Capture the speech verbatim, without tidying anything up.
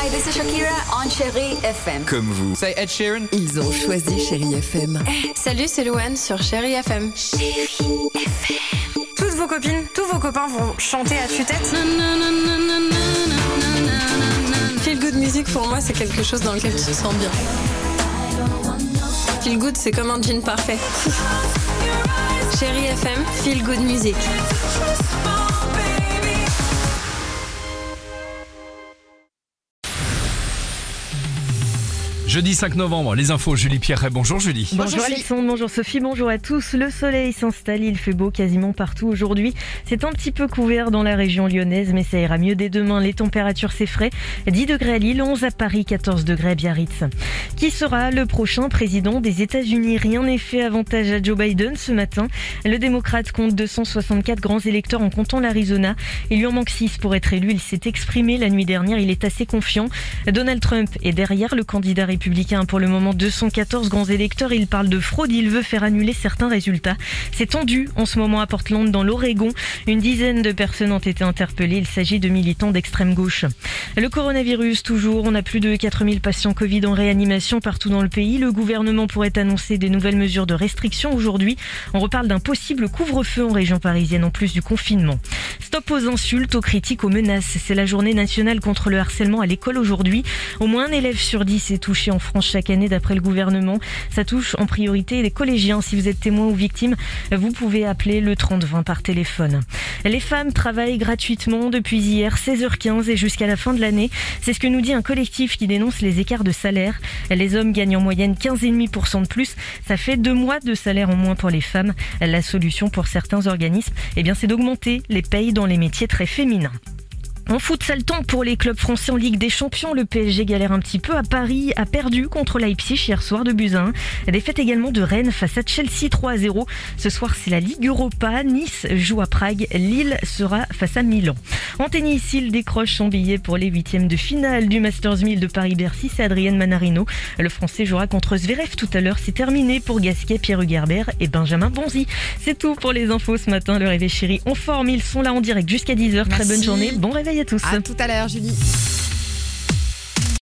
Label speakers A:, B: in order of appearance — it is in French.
A: Hi, this is Shakira on Chérie F M.
B: Comme vous. C'est Ed Sheeran.
C: Ils ont choisi Chérie F M.
D: Hey, salut, c'est Louane sur Chérie F M.
A: Chérie F M.
D: Toutes vos copines, tous vos copains vont chanter à tue-tête. Feel good music pour moi, c'est quelque chose dans lequel tu te sens bien. Feel good, c'est comme un jean parfait. Chérie F M, feel good music.
E: Jeudi cinq novembre, les infos, Julie Pierret. Bonjour Julie.
F: Bonjour, bonjour Alexandre, bonjour Sophie, bonjour à tous. Le soleil s'installe, il fait beau quasiment partout aujourd'hui. C'est un petit peu couvert dans la région lyonnaise, mais ça ira mieux dès demain. Les températures s'effraient. dix degrés à Lille, onze à Paris, quatorze degrés à Biarritz. Qui sera le prochain président des États-Unis? Rien n'est fait avantage à Joe Biden ce matin. Le démocrate compte deux cent soixante-quatre grands électeurs en comptant l'Arizona. Il lui en manque six pour être élu. Il s'est exprimé la nuit dernière, il est assez confiant. Donald Trump est derrière le candidat républicain. Républicain pour le moment, deux cent quatorze grands électeurs. Il parle de fraude, il veut faire annuler certains résultats. C'est tendu en ce moment à Portland, dans l'Oregon. Une dizaine de personnes ont été interpellées. Il s'agit de militants d'extrême gauche. Le coronavirus, toujours. On a plus de quatre mille patients Covid en réanimation partout dans le pays. Le gouvernement pourrait annoncer des nouvelles mesures de restriction aujourd'hui. On reparle d'un possible couvre-feu en région parisienne en plus du confinement. Stop aux insultes, aux critiques, aux menaces. C'est la journée nationale contre le harcèlement à l'école aujourd'hui. Au moins un élève sur dix est touché en France chaque année d'après le gouvernement. Ça touche en priorité les collégiens. Si vous êtes témoin ou victime, vous pouvez appeler le trente vingt par téléphone. Les femmes travaillent gratuitement depuis hier, seize heures quinze et jusqu'à la fin de l'année. C'est ce que nous dit un collectif qui dénonce les écarts de salaire. Les hommes gagnent en moyenne quinze virgule cinq pour cent de plus. Ça fait deux mois de salaire en moins pour les femmes. La solution pour certains organismes, eh bien, c'est d'augmenter les payes dans les métiers très féminins. En foot, sale temps pour les clubs français en Ligue des Champions. Le P S G galère un petit peu. À Paris, a perdu contre Leipzig hier soir de buts à un. Défaite également de Rennes face à Chelsea trois à zéro. Ce soir, c'est la Ligue Europa. Nice joue à Prague. Lille sera face à Milan. En tennis, il décroche son billet pour les huitièmes de finale du Masters mille de Paris-Bercy. C'est Adrian Manarino. Le Français jouera contre Zverev tout à l'heure. C'est terminé pour Gasquet, Pierre Hugerbert et Benjamin Bonzi. C'est tout pour les infos ce matin. Le réveil chéri en forme. Ils sont là en direct jusqu'à dix heures. Très bonne journée. Bon réveil à tous.
C: À tout à l'heure, Julie.